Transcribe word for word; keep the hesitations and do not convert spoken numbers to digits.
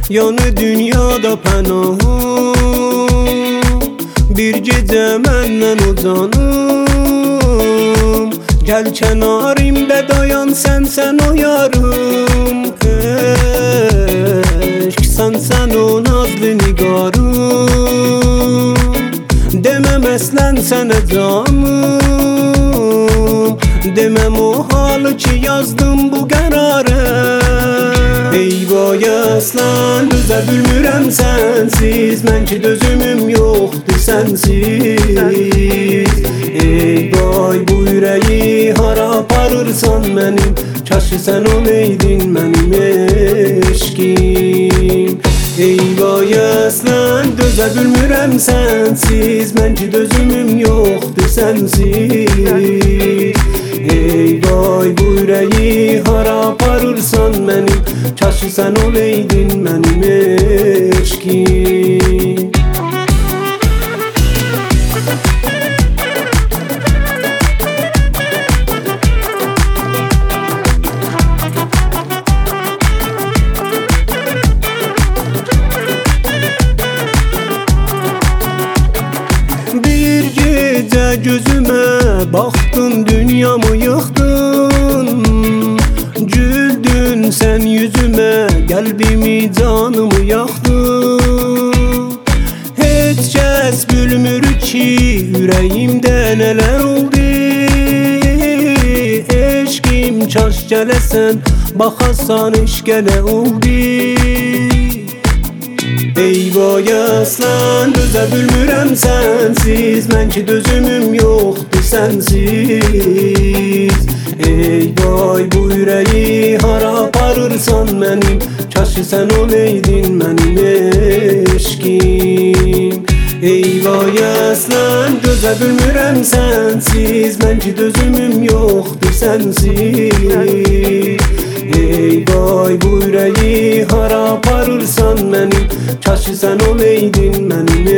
yanı dünyada pənahım. Bir gecə məndən uzanım, gəl kənarimdə dayan, sən sən o yarım. Eşq sən sən o nazlı nigarım, deməm əslən sənə canım, deməm o halı ki yazdım bu qərarə. Ey vay əslən dözə bilmirəm sənsiz, mən ki dözümüm yoxdur sənsiz. Ey vay bu ürəyi hara aparırsan mənim, kaş ki sən olaydın mənim eşkim. Ey vay əslən dözə bilmirəm sənsiz, mən ki dözümüm yoxdur sənsiz. Ey vay bu ürəyi hara aparırsan mənim, kaş ki sən olaydın mənim eşkim. Bir gecə gözümə baxdın, dünyamı yıxdın, güldün sən yüzümə, qəlbimi canımı yaxdın. Heç kəs bilmir ki ürəyimdə nələr oldu, eşqim kaş gələsən, baxasan eşq elə oldu. Ey vay əslən dözə bilmirəm sənsiz, mən ki dözümüm yoxdur sənsiz. Ey vay bu ürəyi hara aparırsan mənim, kaş ki sən olaydın mənim eşkim. Ey vay əslən dözə bilmirəm sənsiz, mən ki dözümüm yoxdur sənsiz. Ey vay bu ürəyi hara aparırsan mənim, kaş ki sən olaydın mənim